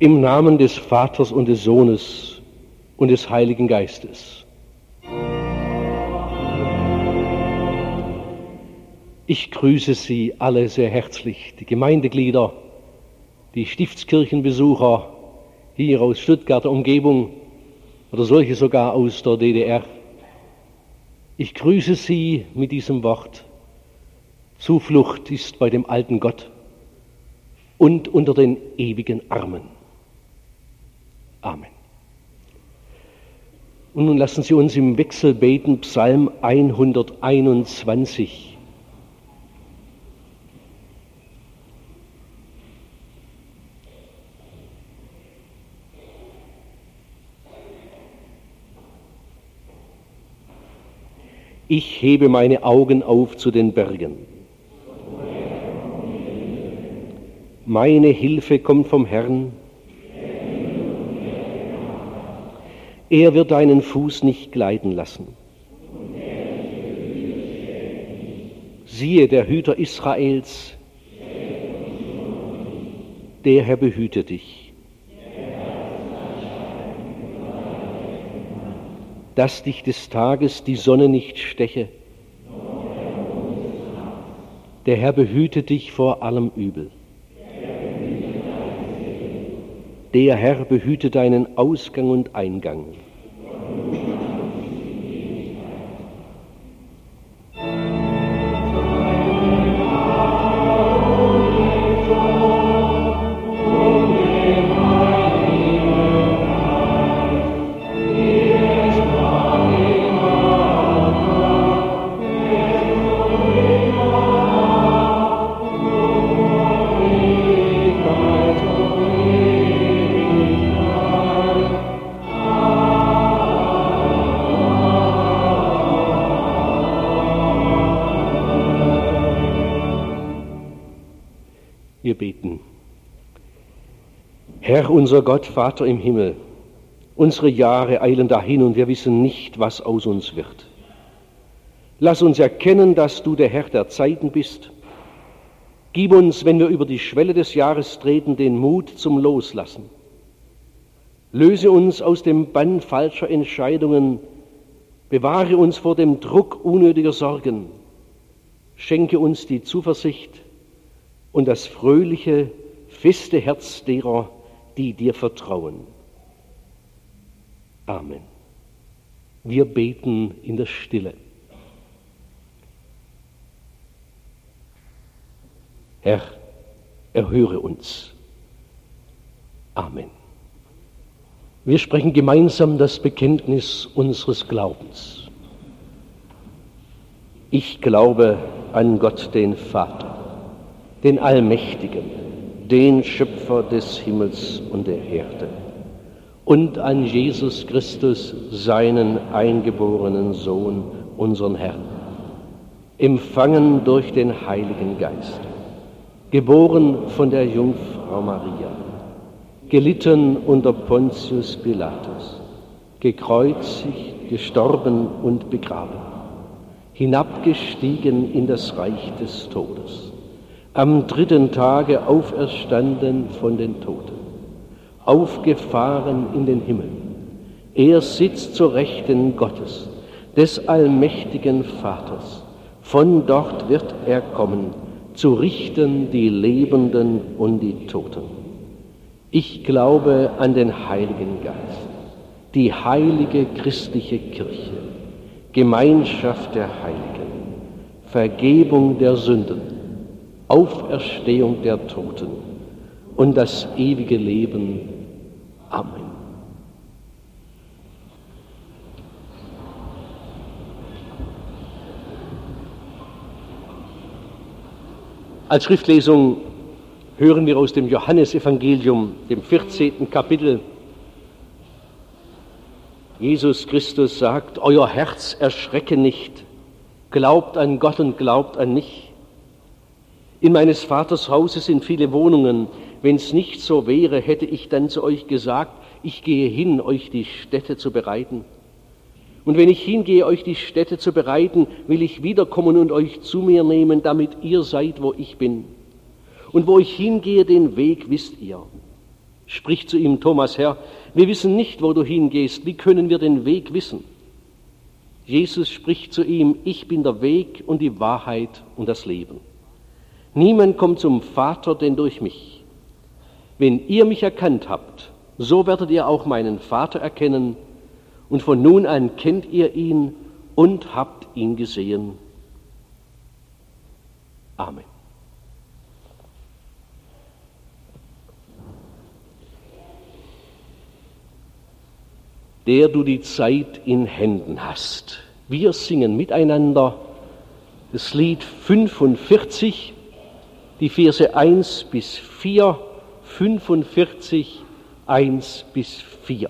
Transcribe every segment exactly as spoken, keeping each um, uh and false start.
Im Namen des Vaters und des Sohnes und des Heiligen Geistes. Ich grüße Sie alle sehr herzlich, die Gemeindeglieder, die Stiftskirchenbesucher hier aus Stuttgarter Umgebung oder solche sogar aus der D D R. Ich grüße Sie mit diesem Wort: Zuflucht ist bei dem alten Gott und unter den ewigen Armen. Amen. Und nun lassen Sie uns im Wechsel beten, Psalm hunderteinundzwanzig. Ich hebe meine Augen auf zu den Bergen. Meine Hilfe kommt vom Herrn. Er wird deinen Fuß nicht gleiten lassen. Siehe, der Hüter Israels, der Herr behüte dich. Dass dich des Tages die Sonne nicht steche. Der Herr behüte dich vor allem Übel. Der Herr behüte deinen Ausgang und Eingang. Wir beten. Herr, unser Gott, Vater im Himmel, unsere Jahre eilen dahin und wir wissen nicht, was aus uns wird. Lass uns erkennen, dass du der Herr der Zeiten bist. Gib uns, wenn wir über die Schwelle des Jahres treten, den Mut zum Loslassen. Löse uns aus dem Bann falscher Entscheidungen. Bewahre uns vor dem Druck unnötiger Sorgen. Schenke uns die Zuversicht und das fröhliche, feste Herz derer, die dir vertrauen. Amen. Wir beten in der Stille. Herr, erhöre uns. Amen. Wir sprechen gemeinsam das Bekenntnis unseres Glaubens. Ich glaube an Gott, den Vater, den Allmächtigen, den Schöpfer des Himmels und der Erde, und an Jesus Christus, seinen eingeborenen Sohn, unseren Herrn, empfangen durch den Heiligen Geist, geboren von der Jungfrau Maria, gelitten unter Pontius Pilatus, gekreuzigt, gestorben und begraben, hinabgestiegen in das Reich des Todes, am dritten Tage auferstanden von den Toten, aufgefahren in den Himmel. Er sitzt zur Rechten Gottes, des allmächtigen Vaters. Von dort wird er kommen, zu richten die Lebenden und die Toten. Ich glaube an den Heiligen Geist, die heilige christliche Kirche, Gemeinschaft der Heiligen, Vergebung der Sünden, Auferstehung der Toten und das ewige Leben. Amen. Als Schriftlesung hören wir aus dem Johannesevangelium, dem vierzehnten Kapitel. Jesus Christus sagt: Euer Herz erschrecke nicht, glaubt an Gott und glaubt an mich. In meines Vaters Hause sind viele Wohnungen. Wenn es nicht so wäre, hätte ich dann zu euch gesagt, ich gehe hin, euch die Stätte zu bereiten. Und wenn ich hingehe, euch die Stätte zu bereiten, will ich wiederkommen und euch zu mir nehmen, damit ihr seid, wo ich bin. Und wo ich hingehe, den Weg wisst ihr. Spricht zu ihm Thomas: Herr, wir wissen nicht, wo du hingehst. Wie können wir den Weg wissen? Jesus spricht zu ihm: Ich bin der Weg und die Wahrheit und das Leben. Niemand kommt zum Vater, denn durch mich. Wenn ihr mich erkannt habt, so werdet ihr auch meinen Vater erkennen, und von nun an kennt ihr ihn und habt ihn gesehen. Amen. Der du die Zeit in Händen hast. Wir singen miteinander das Lied fünfundvierzig, die Verse eins bis vier, fünfundvierzig, eins bis vier.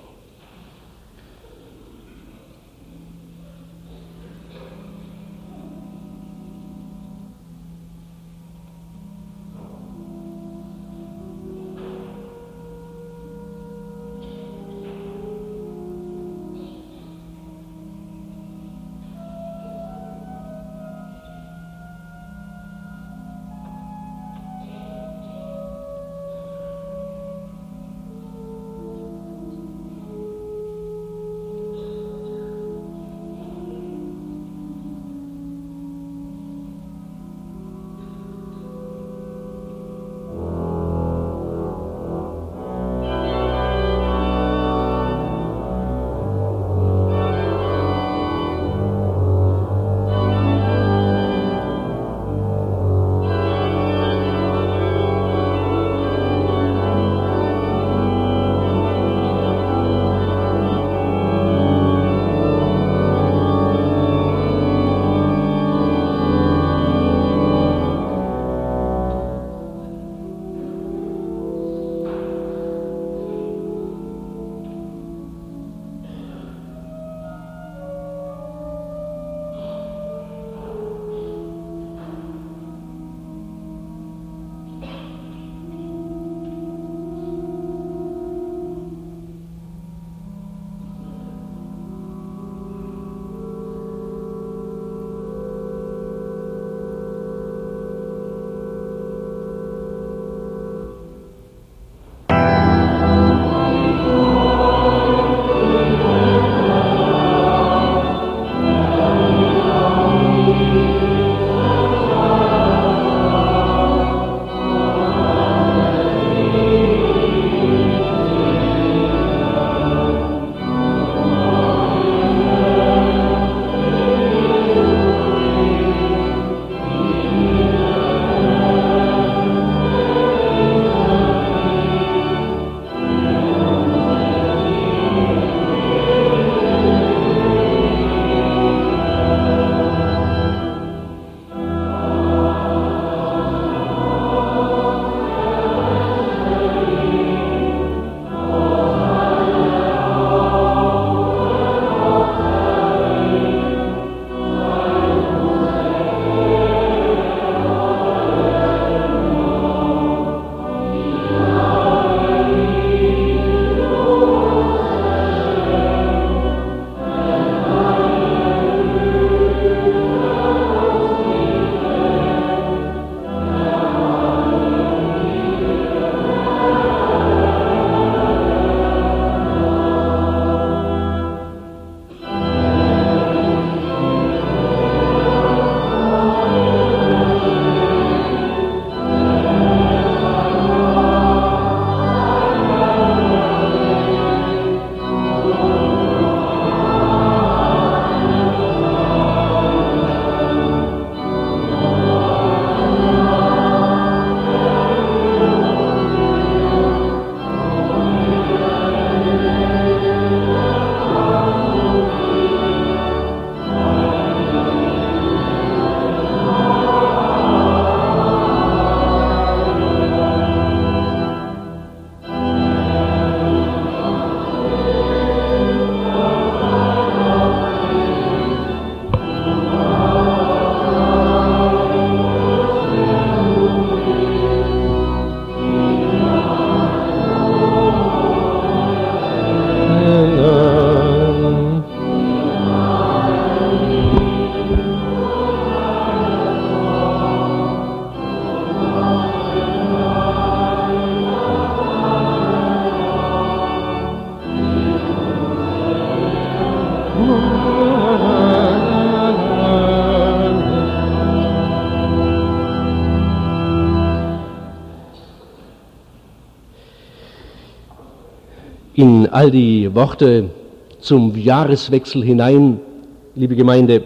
In all die Worte zum Jahreswechsel hinein, liebe Gemeinde,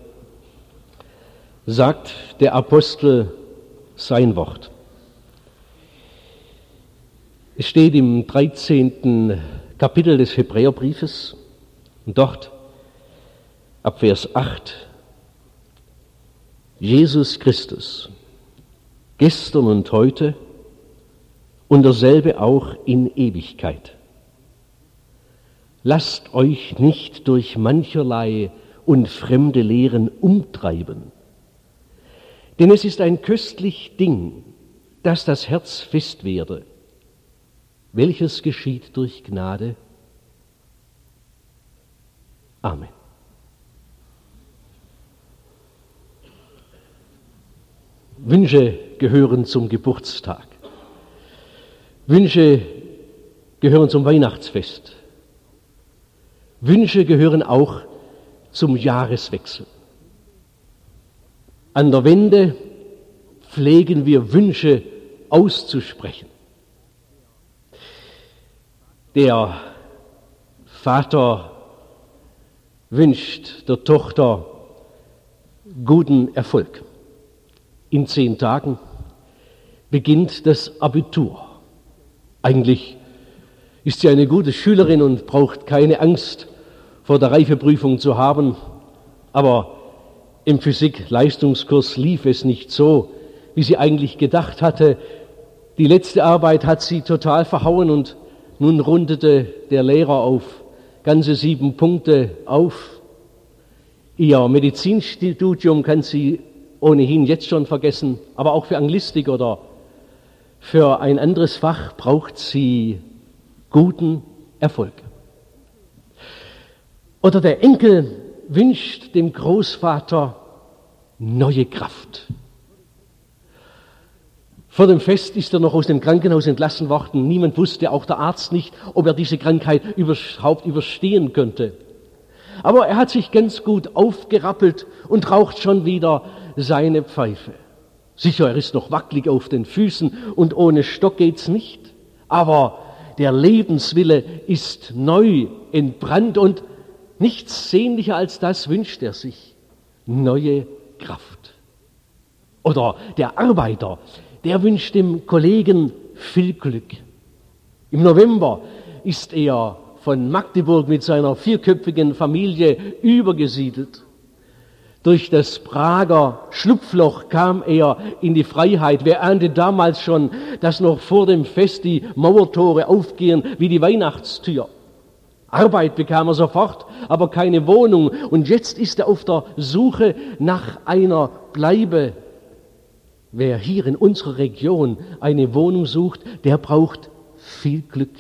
sagt der Apostel sein Wort. Es steht im dreizehnten Kapitel des Hebräerbriefes und dort ab Vers acht: Jesus Christus, gestern und heute und derselbe auch in Ewigkeit. Lasst euch nicht durch mancherlei und fremde Lehren umtreiben, denn es ist ein köstlich Ding, dass das Herz fest werde, welches geschieht durch Gnade. Amen. Wünsche gehören zum Geburtstag. Wünsche gehören zum Weihnachtsfest. Wünsche gehören auch zum Jahreswechsel. An der Wende pflegen wir Wünsche auszusprechen. Der Vater wünscht der Tochter guten Erfolg. In zehn Tagen beginnt das Abitur. Eigentlich ist sie eine gute Schülerin und braucht keine Angst vor der Reifeprüfung zu haben, aber im Physik-Leistungskurs lief es nicht so, wie sie eigentlich gedacht hatte. Die letzte Arbeit hat sie total verhauen und nun rundete der Lehrer auf ganze sieben Punkte auf. Ihr Medizinstudium kann sie ohnehin jetzt schon vergessen, aber auch für Anglistik oder für ein anderes Fach braucht sie guten Erfolg. Oder der Enkel wünscht dem Großvater neue Kraft. Vor dem Fest ist er noch aus dem Krankenhaus entlassen worden. Niemand wusste, auch der Arzt nicht, ob er diese Krankheit überhaupt überstehen könnte. Aber er hat sich ganz gut aufgerappelt und raucht schon wieder seine Pfeife. Sicher, er ist noch wackelig auf den Füßen und ohne Stock geht's nicht. Aber der Lebenswille ist neu entbrannt und nichts sehnlicher als das wünscht er sich. Neue Kraft. Oder der Arbeiter, der wünscht dem Kollegen viel Glück. Im November ist er von Magdeburg mit seiner vierköpfigen Familie übergesiedelt. Durch das Prager Schlupfloch kam er in die Freiheit. Wer ahnte damals schon, dass noch vor dem Fest die Mauertore aufgehen wie die Weihnachtstür? Arbeit bekam er sofort, aber keine Wohnung. Und jetzt ist er auf der Suche nach einer Bleibe. Wer hier in unserer Region eine Wohnung sucht, der braucht viel Glück.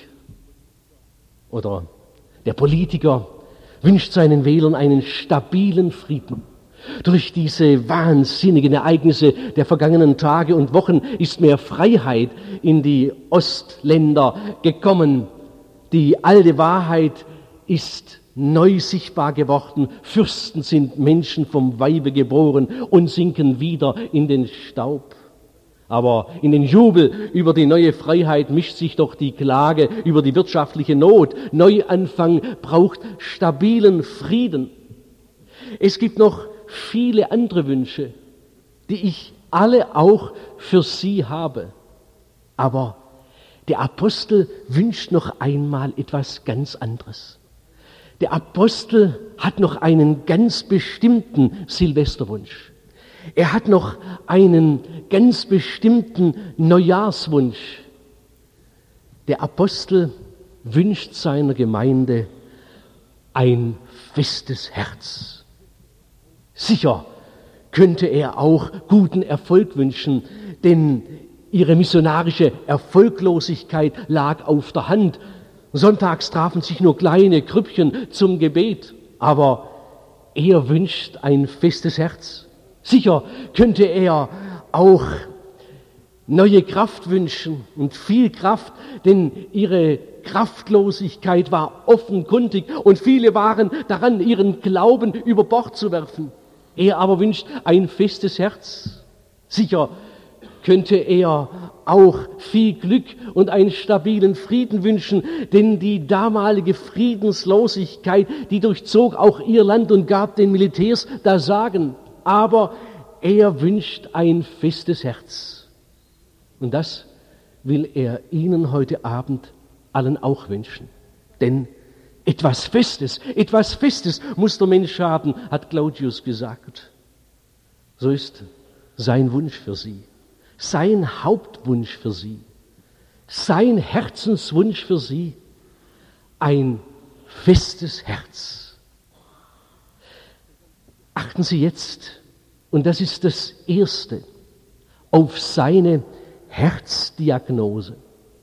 Oder der Politiker wünscht seinen Wählern einen stabilen Frieden. Durch diese wahnsinnigen Ereignisse der vergangenen Tage und Wochen ist mehr Freiheit in die Ostländer gekommen. Die alte Wahrheit ist neu sichtbar geworden. Fürsten sind Menschen vom Weibe geboren und sinken wieder in den Staub. Aber in den Jubel über die neue Freiheit mischt sich doch die Klage über die wirtschaftliche Not. Neuanfang braucht stabilen Frieden. Es gibt noch viele andere Wünsche, die ich alle auch für Sie habe. Aber der Apostel wünscht noch einmal etwas ganz anderes. Der Apostel hat noch einen ganz bestimmten Silvesterwunsch. Er hat noch einen ganz bestimmten Neujahrswunsch. Der Apostel wünscht seiner Gemeinde ein festes Herz. Sicher könnte er auch guten Erfolg wünschen, denn ihre missionarische Erfolglosigkeit lag auf der Hand. Sonntags trafen sich nur kleine Grüppchen zum Gebet, aber er wünscht ein festes Herz. Sicher könnte er auch neue Kraft wünschen und viel Kraft, denn ihre Kraftlosigkeit war offenkundig und viele waren daran, ihren Glauben über Bord zu werfen. Er aber wünscht ein festes Herz. Sicher könnte er auch viel Glück und einen stabilen Frieden wünschen, denn die damalige Friedenslosigkeit, die durchzog auch ihr Land und gab den Militärs da Sagen. Aber er wünscht ein festes Herz. Und das will er Ihnen heute Abend allen auch wünschen. Denn etwas Festes, etwas Festes muss der Mensch haben, hat Claudius gesagt. So ist sein Wunsch für Sie, sein Hauptwunsch für Sie, sein Herzenswunsch für Sie, ein festes Herz. Achten Sie jetzt, und das ist das Erste, auf seine Herzdiagnose.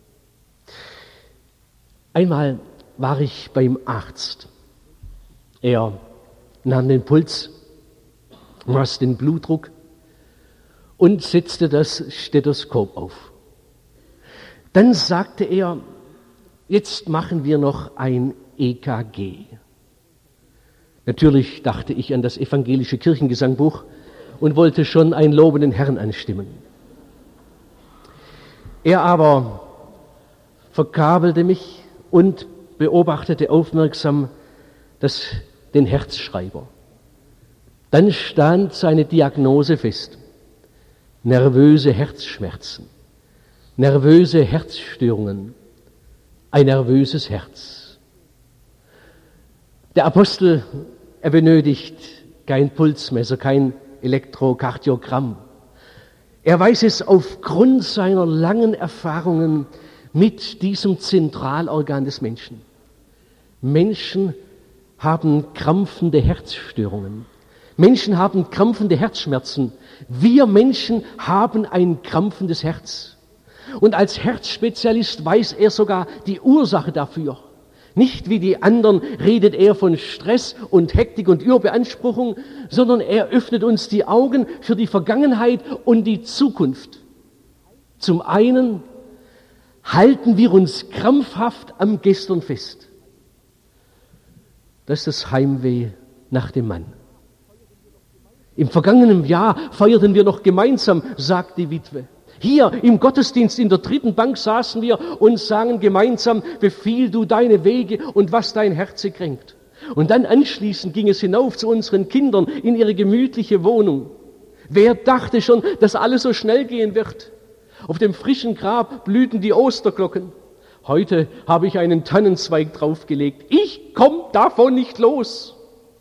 Einmal war ich beim Arzt. Er nahm den Puls, maß den Blutdruck und setzte das Stethoskop auf. Dann sagte er, jetzt machen wir noch ein E K G. Natürlich dachte ich an das evangelische Kirchengesangbuch und wollte schon einen lobenden Herrn anstimmen. Er aber verkabelte mich und beobachtete aufmerksam das, den Herzschreiber. Dann stand seine Diagnose fest. Nervöse Herzschmerzen, nervöse Herzstörungen, ein nervöses Herz. Der Apostel, er benötigt kein Pulsmesser, kein Elektrokardiogramm. Er weiß es aufgrund seiner langen Erfahrungen mit diesem Zentralorgan des Menschen. Menschen haben krampfende Herzstörungen. Menschen haben krampfende Herzschmerzen. Wir Menschen haben ein krampfendes Herz. Und als Herzspezialist weiß er sogar die Ursache dafür. Nicht wie die anderen redet er von Stress und Hektik und Überbeanspruchung, sondern er öffnet uns die Augen für die Vergangenheit und die Zukunft. Zum einen halten wir uns krampfhaft am Gestern fest. Das ist das Heimweh nach dem Mann. Im vergangenen Jahr feierten wir noch gemeinsam, sagt die Witwe. Hier im Gottesdienst in der dritten Bank saßen wir und sangen gemeinsam, befiehl du deine Wege und was dein Herze kränkt. Und dann anschließend ging es hinauf zu unseren Kindern in ihre gemütliche Wohnung. Wer dachte schon, dass alles so schnell gehen wird? Auf dem frischen Grab blühten die Osterglocken. Heute habe ich einen Tannenzweig draufgelegt. Ich komme davon nicht los.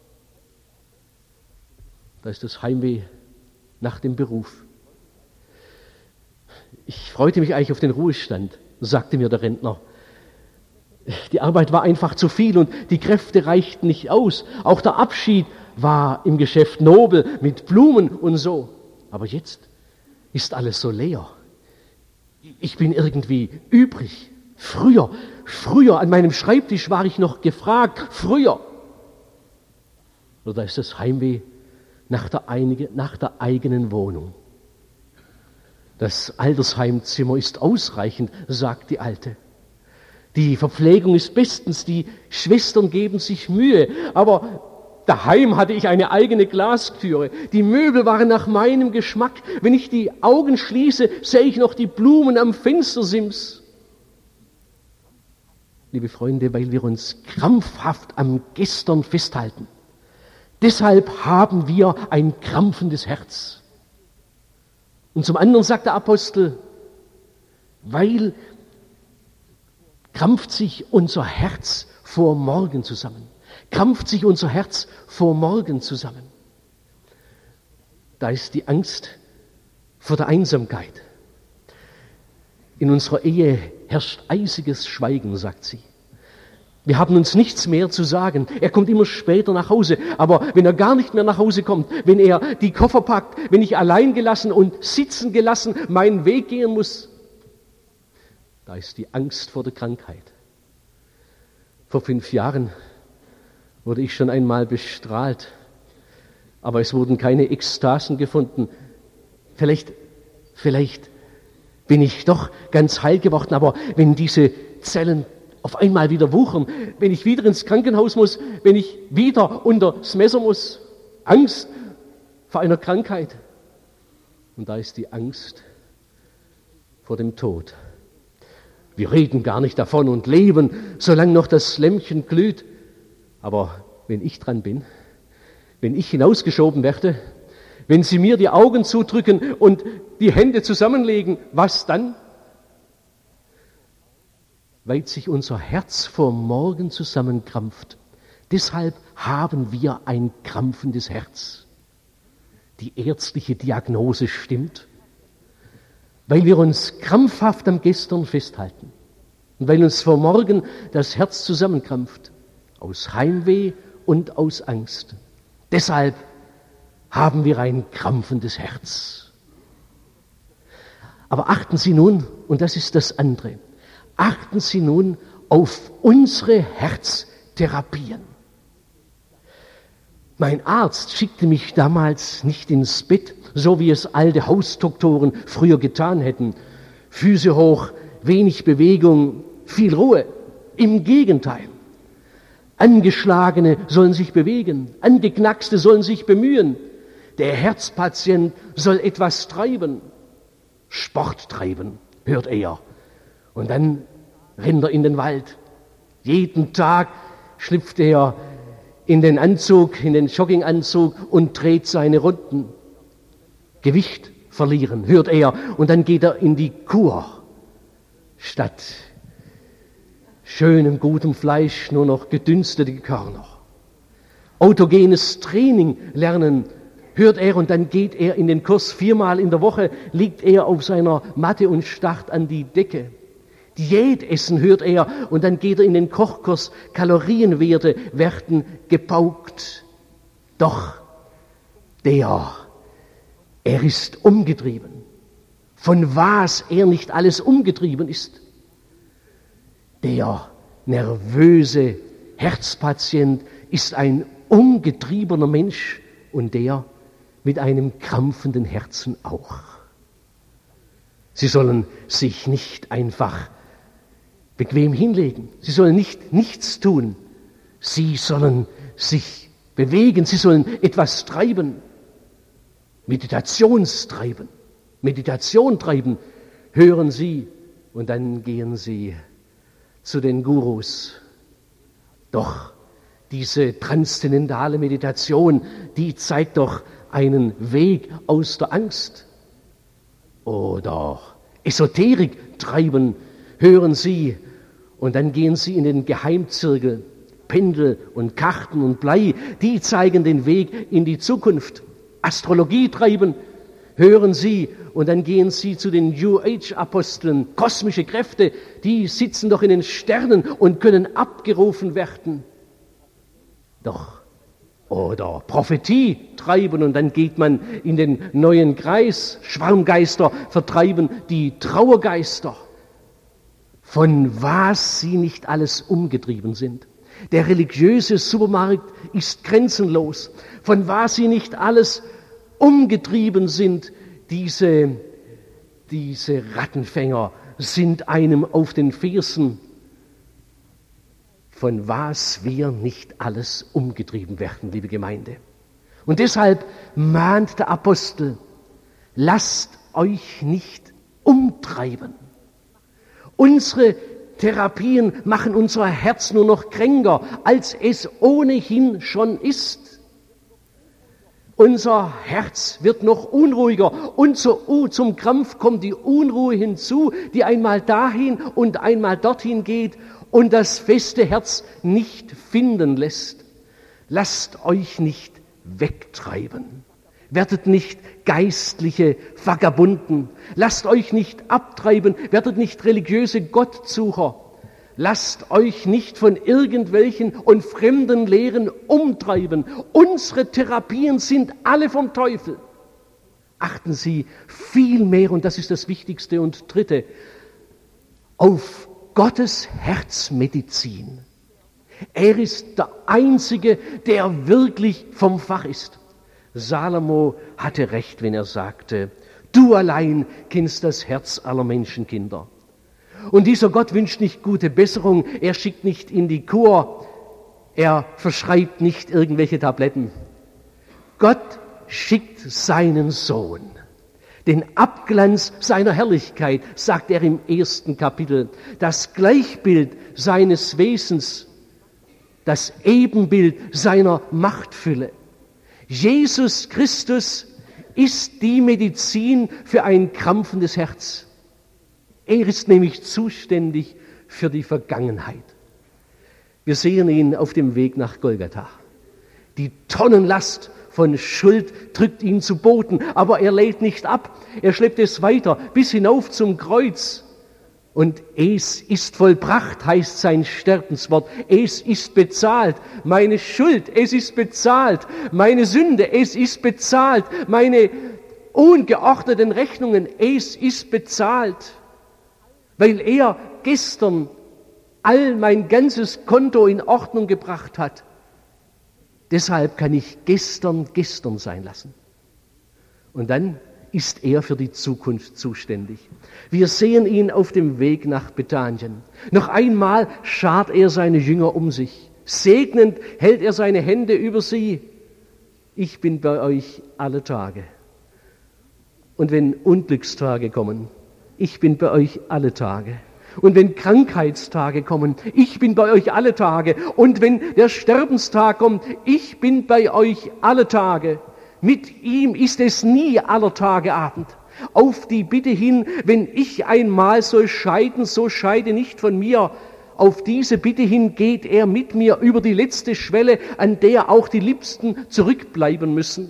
Da ist das Heimweh nach dem Beruf. Ich freute mich eigentlich auf den Ruhestand, sagte mir der Rentner. Die Arbeit war einfach zu viel und die Kräfte reichten nicht aus. Auch der Abschied war im Geschäft nobel mit Blumen und so. Aber jetzt ist alles so leer. Ich bin irgendwie übrig. Früher, früher an meinem Schreibtisch war ich noch gefragt. Früher. Oder ist das Heimweh nach der, einige, nach der eigenen Wohnung? Das Altersheimzimmer ist ausreichend, sagt die Alte. Die Verpflegung ist bestens, die Schwestern geben sich Mühe, aber daheim hatte ich eine eigene Glastüre. Die Möbel waren nach meinem Geschmack. Wenn ich die Augen schließe, sehe ich noch die Blumen am Fenstersims. Liebe Freunde, weil wir uns krampfhaft am Gestern festhalten. Deshalb haben wir ein krampfendes Herz. Und zum anderen sagt der Apostel, weil krampft sich unser Herz vor morgen zusammen. Krampft sich unser Herz vor morgen zusammen. Da ist die Angst vor der Einsamkeit. In unserer Ehe herrscht eisiges Schweigen, sagt sie. Wir haben uns nichts mehr zu sagen. Er kommt immer später nach Hause. Aber wenn er gar nicht mehr nach Hause kommt, wenn er die Koffer packt, wenn ich allein gelassen und sitzen gelassen meinen Weg gehen muss, da ist die Angst vor der Krankheit. Vor fünf Jahren wurde ich schon einmal bestrahlt, aber es wurden keine Ekstasen gefunden. Vielleicht, vielleicht bin ich doch ganz heil geworden, aber wenn diese Zellen auf einmal wieder wuchern, wenn ich wieder ins Krankenhaus muss, wenn ich wieder unter das Messer muss, Angst vor einer Krankheit. Und da ist die Angst vor dem Tod. Wir reden gar nicht davon und leben, solange noch das Lämpchen glüht. Aber wenn ich dran bin, wenn ich hinausgeschoben werde, wenn Sie mir die Augen zudrücken und die Hände zusammenlegen, was dann? Weil sich unser Herz vor morgen zusammenkrampft. Deshalb haben wir ein krampfendes Herz. Die ärztliche Diagnose stimmt, weil wir uns krampfhaft am Gestern festhalten und weil uns vor morgen das Herz zusammenkrampft, aus Heimweh und aus Angst. Deshalb haben wir ein krampfendes Herz. Aber achten Sie nun, und das ist das andere, achten Sie nun auf unsere Herztherapien. Mein Arzt schickte mich damals nicht ins Bett, so wie es alte Hausdoktoren früher getan hätten. Füße hoch, wenig Bewegung, viel Ruhe. Im Gegenteil. Angeschlagene sollen sich bewegen, Angeknackste sollen sich bemühen. Der Herzpatient soll etwas treiben, Sport treiben, hört er. Und dann rennt er in den Wald. Jeden Tag schlüpft er in den Anzug, in den Jogginganzug und dreht seine Runden. Gewicht verlieren, hört er. Und dann geht er in die Kur. Statt schönem, gutem Fleisch nur noch gedünstete Körner. Autogenes Training lernen, hört er, und dann geht er in den Kurs. Viermal in der Woche liegt er auf seiner Matte und starrt an die Decke. Diät essen, hört er, und dann geht er in den Kochkurs. Kalorienwerte werden gepaukt. Doch der, er ist umgetrieben. Von was er nicht alles umgetrieben ist. Der nervöse Herzpatient ist ein umgetriebener Mensch und der mit einem krampfenden Herzen auch. Sie sollen sich nicht einfach bequem hinlegen. Sie sollen nicht nichts tun. Sie sollen sich bewegen. Sie sollen etwas treiben. Meditationstreiben. Meditation treiben. Hören Sie und dann gehen Sie zu den Gurus. Doch diese transzendentale Meditation, die zeigt doch einen Weg aus der Angst. Oder Esoterik treiben, hören Sie, und dann gehen Sie in den Geheimzirkel. Pendel und Karten und Blei, die zeigen den Weg in die Zukunft. Astrologie treiben, hören Sie, und dann gehen Sie zu den New Age-Aposteln. Kosmische Kräfte, die sitzen doch in den Sternen und können abgerufen werden. Doch, oder Prophetie treiben, und dann geht man in den neuen Kreis. Schwarmgeister vertreiben die Trauergeister. Von was sie nicht alles umgetrieben sind. Der religiöse Supermarkt ist grenzenlos. Von was sie nicht alles umgetrieben sind. Diese, diese Rattenfänger sind einem auf den Fersen. Von was wir nicht alles umgetrieben werden, liebe Gemeinde. Und deshalb mahnt der Apostel, lasst euch nicht umtreiben. Unsere Therapien machen unser Herz nur noch kränker, als es ohnehin schon ist. Unser Herz wird noch unruhiger und zu, zum Krampf kommt die Unruhe hinzu, die einmal dahin und einmal dorthin geht und das feste Herz nicht finden lässt. Lasst euch nicht wegtreiben. Werdet nicht geistliche Vagabunden. Lasst euch nicht abtreiben. Werdet nicht religiöse Gottsucher. Lasst euch nicht von irgendwelchen und fremden Lehren umtreiben. Unsere Therapien sind alle vom Teufel. Achten Sie vielmehr, und das ist das Wichtigste und Dritte, auf Gottes Herzmedizin. Er ist der Einzige, der wirklich vom Fach ist. Salomo hatte recht, wenn er sagte, du allein kennst das Herz aller Menschenkinder. Und dieser Gott wünscht nicht gute Besserung, er schickt nicht in die Kur, er verschreibt nicht irgendwelche Tabletten. Gott schickt seinen Sohn, Den Abglanz seiner Herrlichkeit, sagt er im ersten Kapitel. Das Gleichbild seines Wesens, das Ebenbild seiner Machtfülle. Jesus Christus ist die Medizin für ein krampfendes Herz. Er ist nämlich zuständig für die Vergangenheit. Wir sehen ihn auf dem Weg nach Golgatha. Die Tonnenlast von Schuld drückt ihn zu Boden, aber er lädt nicht ab. Er schleppt es weiter bis hinauf zum Kreuz. Und es ist vollbracht, heißt sein Sterbenswort. Es ist bezahlt. Meine Schuld, es ist bezahlt. Meine Sünde, es ist bezahlt. Meine ungeordneten Rechnungen, es ist bezahlt. Weil er gestern all mein ganzes Konto in Ordnung gebracht hat. Deshalb kann ich gestern gestern sein lassen. Und dann ist er für die Zukunft zuständig. Wir sehen ihn auf dem Weg nach Bethanien. Noch einmal schart er seine Jünger um sich. Segnend hält er seine Hände über sie. Ich bin bei euch alle Tage. Und wenn Unglückstage kommen, ich bin bei euch alle Tage. Und wenn Krankheitstage kommen, ich bin bei euch alle Tage. Und wenn der Sterbenstag kommt, ich bin bei euch alle Tage. Mit ihm ist es nie aller Tage Abend. Auf die Bitte hin, wenn ich einmal soll scheiden, so scheide nicht von mir. Auf diese Bitte hin geht er mit mir über die letzte Schwelle, an der auch die Liebsten zurückbleiben müssen.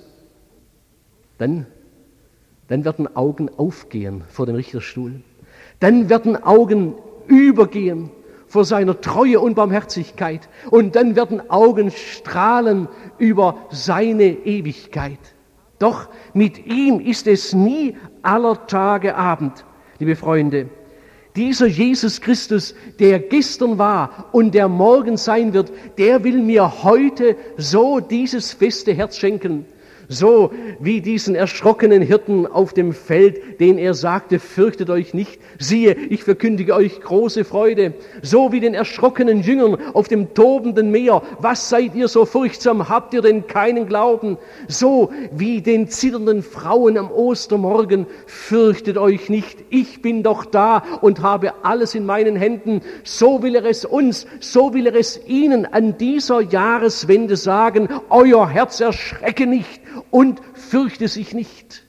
Dann, dann werden Augen aufgehen vor dem Richterstuhl. Dann werden Augen übergehen vor seiner Treue und Barmherzigkeit. Und dann werden Augen strahlen über seine Ewigkeit. Doch mit ihm ist es nie aller Tage Abend, liebe Freunde. Dieser Jesus Christus, der gestern war und der morgen sein wird, der will mir heute so dieses feste Herz schenken. So wie diesen erschrockenen Hirten auf dem Feld, den er sagte, fürchtet euch nicht, siehe, ich verkündige euch große Freude. So wie den erschrockenen Jüngern auf dem tobenden Meer, was seid ihr so furchtsam, habt ihr denn keinen Glauben? So wie den zitternden Frauen am Ostermorgen, fürchtet euch nicht, ich bin doch da und habe alles in meinen Händen. So will er es uns, so will er es ihnen an dieser Jahreswende sagen, euer Herz erschrecke nicht und fürchte sich nicht.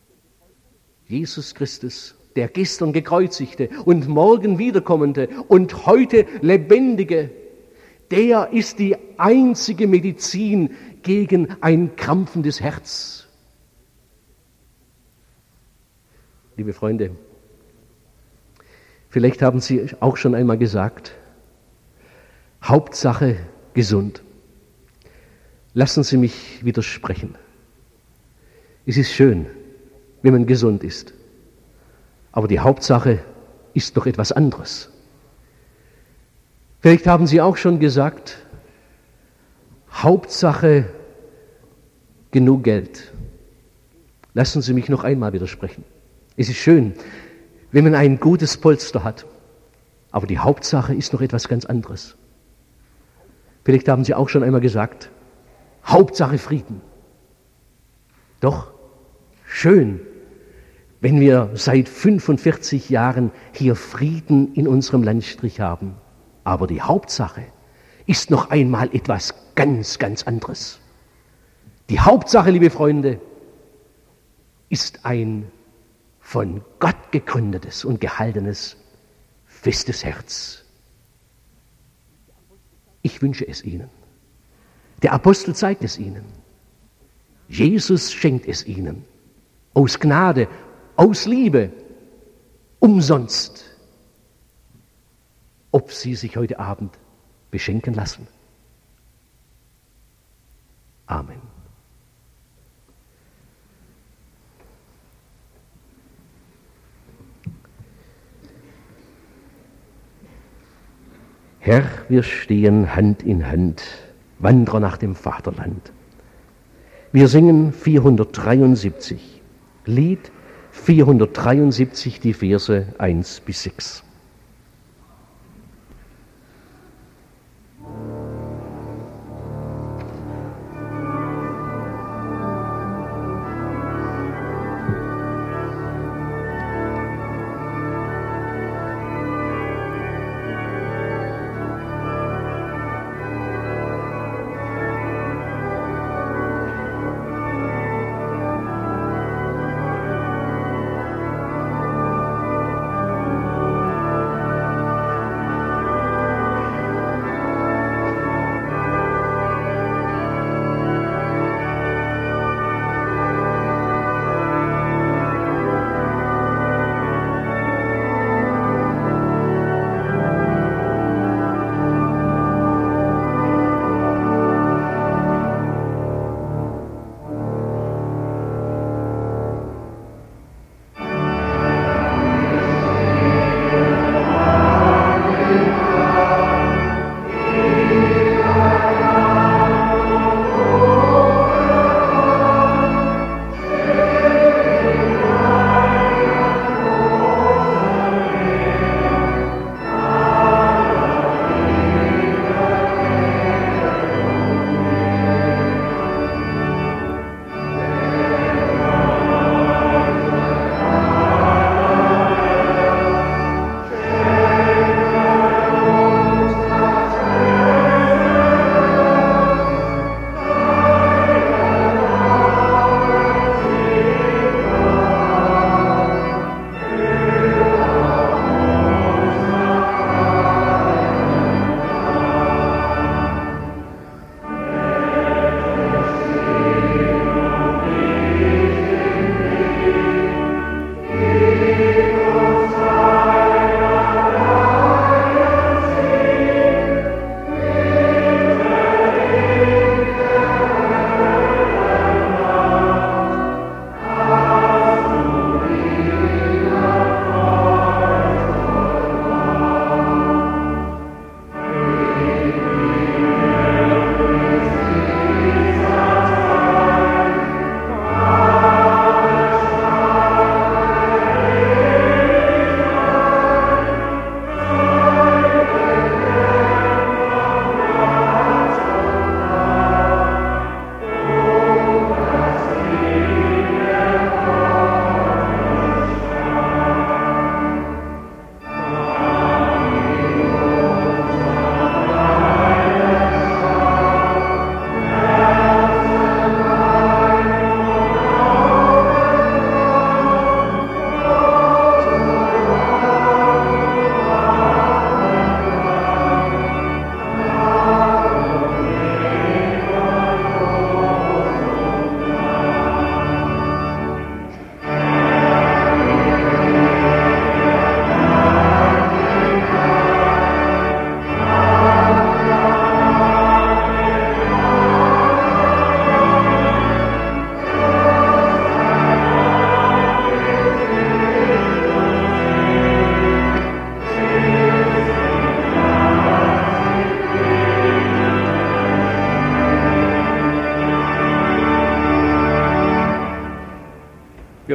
Jesus Christus, der gestern gekreuzigte und morgen wiederkommende und heute lebendige, der ist die einzige Medizin gegen ein krampfendes Herz. Liebe Freunde, vielleicht haben Sie auch schon einmal gesagt, Hauptsache gesund. Lassen Sie mich widersprechen. Es ist schön, wenn man gesund ist. Aber die Hauptsache ist doch etwas anderes. Vielleicht haben Sie auch schon gesagt, Hauptsache genug Geld. Lassen Sie mich noch einmal widersprechen. Es ist schön, wenn man ein gutes Polster hat. Aber die Hauptsache ist noch etwas ganz anderes. Vielleicht haben Sie auch schon einmal gesagt, Hauptsache Frieden. Doch schön, wenn wir seit fünfundvierzig Jahren hier Frieden in unserem Landstrich haben. Aber die Hauptsache ist noch einmal etwas ganz, ganz anderes. Die Hauptsache, liebe Freunde, ist ein von Gott gegründetes und gehaltenes, festes Herz. Ich wünsche es Ihnen. Der Apostel zeigt es Ihnen. Jesus schenkt es Ihnen. Aus Gnade, aus Liebe, umsonst. Ob Sie sich heute Abend beschenken lassen. Amen. Herr, wir stehen Hand in Hand, Wanderer nach dem Vaterland. Wir singen vierhundertdreiundsiebzig, Lied vierhundertdreiundsiebzig, die Verse eins bis sechs.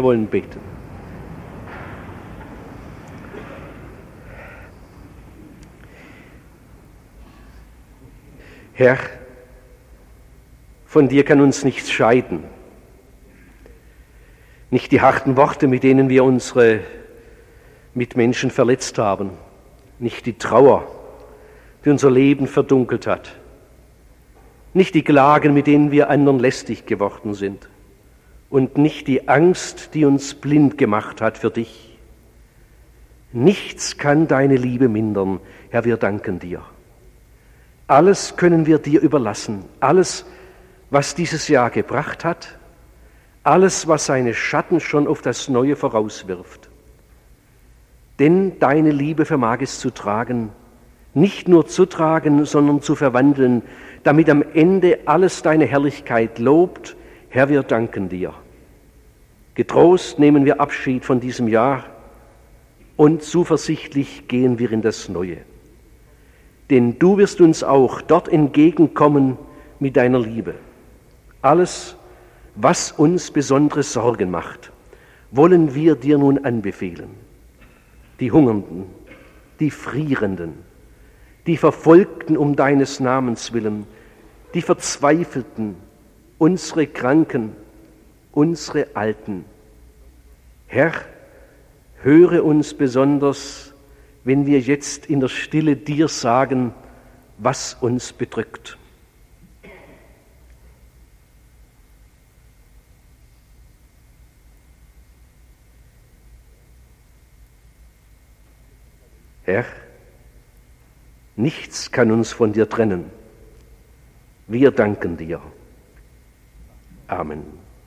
Wir wollen beten. Herr, von dir kann uns nichts scheiden. Nicht die harten Worte, mit denen wir unsere Mitmenschen verletzt haben. Nicht die Trauer, die unser Leben verdunkelt hat. Nicht die Klagen, mit denen wir anderen lästig geworden sind. Und nicht die Angst, die uns blind gemacht hat für dich. Nichts kann deine Liebe mindern. Herr, wir danken dir. Alles können wir dir überlassen. Alles, was dieses Jahr gebracht hat. Alles, was seine Schatten schon auf das Neue vorauswirft. Denn deine Liebe vermag es zu tragen, nicht nur zu tragen, sondern zu verwandeln, damit am Ende alles deine Herrlichkeit lobt. Herr, wir danken dir. Getrost nehmen wir Abschied von diesem Jahr und zuversichtlich gehen wir in das Neue. Denn du wirst uns auch dort entgegenkommen mit deiner Liebe. Alles, was uns besondere Sorgen macht, wollen wir dir nun anbefehlen. Die Hungernden, die Frierenden, die Verfolgten um deines Namens willen, die Verzweifelten, unsere Kranken, unsere Alten. Herr, höre uns besonders, wenn wir jetzt in der Stille dir sagen, was uns bedrückt. Herr, nichts kann uns von dir trennen. Wir danken dir. Amen.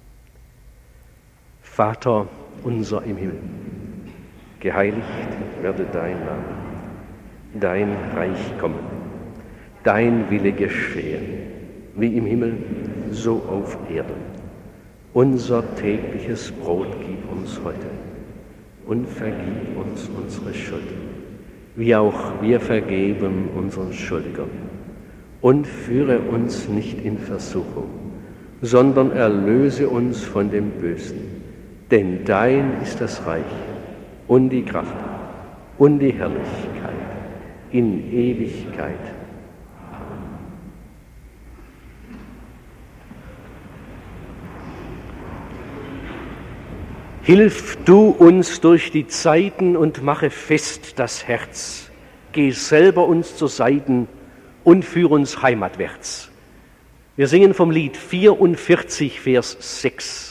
Vater unser im Himmel, geheiligt werde dein Name, dein Reich komme, dein Wille geschehe, wie im Himmel, so auf Erden. Unser tägliches Brot gib uns heute und vergib uns unsere Schuld, wie auch wir vergeben unseren Schuldigern. Und führe uns nicht in Versuchung, sondern erlöse uns von dem Bösen. Denn dein ist das Reich und die Kraft und die Herrlichkeit in Ewigkeit. Amen. Hilf du uns durch die Zeiten und mache fest das Herz. Geh selber uns zur Seiten und führe uns heimatwärts. Wir singen vom Lied vierundvierzig, Vers sechs.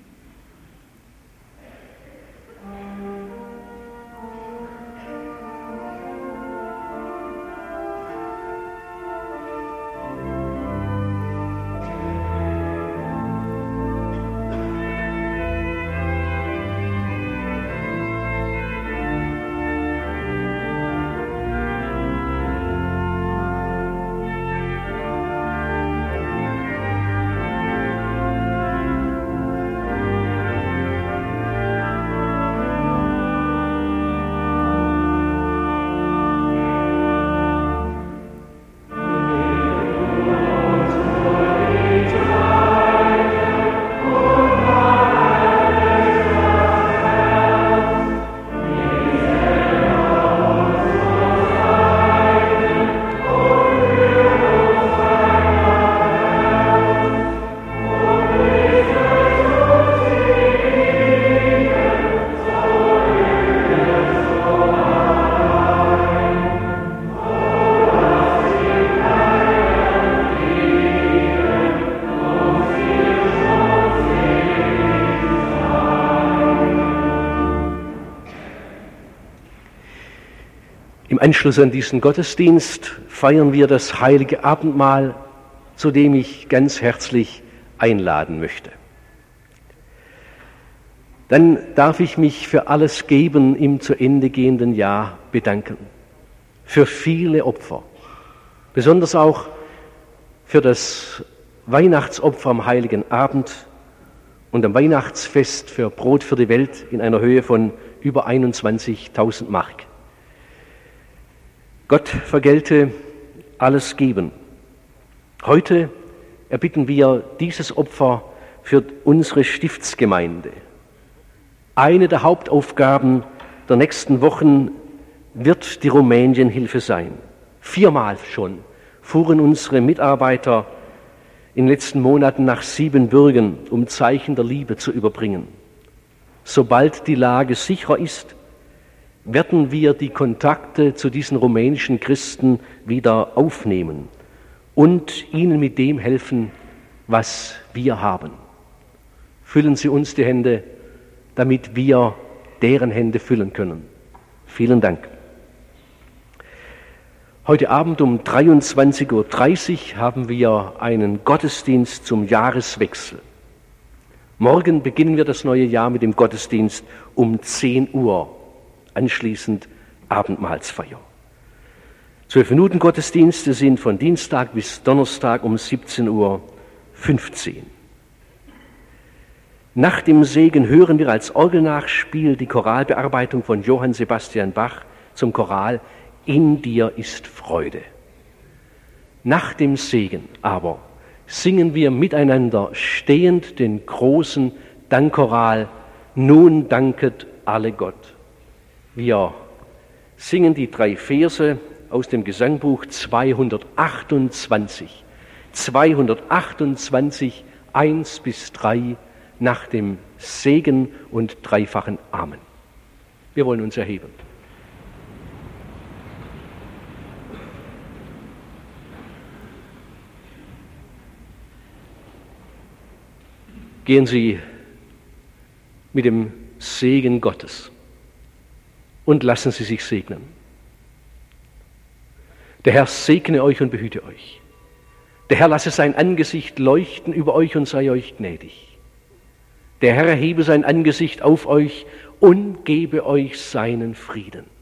Im Anschluss an diesen Gottesdienst feiern wir das heilige Abendmahl, zu dem ich ganz herzlich einladen möchte. Dann darf ich mich für alles Geben im zu Ende gehenden Jahr bedanken. Für viele Opfer. Besonders auch für das Weihnachtsopfer am Heiligen Abend und am Weihnachtsfest für Brot für die Welt in einer Höhe von über einundzwanzigtausend Mark. Gott vergelte alles Geben. Heute erbitten wir dieses Opfer für unsere Stiftsgemeinde. Eine der Hauptaufgaben der nächsten Wochen wird die Rumänienhilfe sein. Viermal schon fuhren unsere Mitarbeiter in den letzten Monaten nach Siebenbürgen, um Zeichen der Liebe zu überbringen. Sobald die Lage sicher ist, werden wir die Kontakte zu diesen rumänischen Christen wieder aufnehmen und ihnen mit dem helfen, was wir haben. Füllen Sie uns die Hände, damit wir deren Hände füllen können. Vielen Dank. Heute Abend um dreiundzwanzig Uhr dreißig haben wir einen Gottesdienst zum Jahreswechsel. Morgen beginnen wir das neue Jahr mit dem Gottesdienst um zehn Uhr, anschließend Abendmahlsfeier. Zwölf Minuten Gottesdienste sind von Dienstag bis Donnerstag um siebzehn Uhr fünfzehn. Nach dem Segen hören wir als Orgelnachspiel die Choralbearbeitung von Johann Sebastian Bach zum Choral In dir ist Freude. Nach dem Segen aber singen wir miteinander stehend den großen Dankchoral Nun danket alle Gott. Wir singen die drei Verse aus dem Gesangbuch zweihundertachtundzwanzig. zweihundertachtundzwanzig, eins bis drei nach dem Segen und dreifachen Amen. Wir wollen uns erheben. Gehen Sie mit dem Segen Gottes und lassen Sie sich segnen. Der Herr segne euch und behüte euch. Der Herr lasse sein Angesicht leuchten über euch und sei euch gnädig. Der Herr erhebe sein Angesicht auf euch und gebe euch seinen Frieden.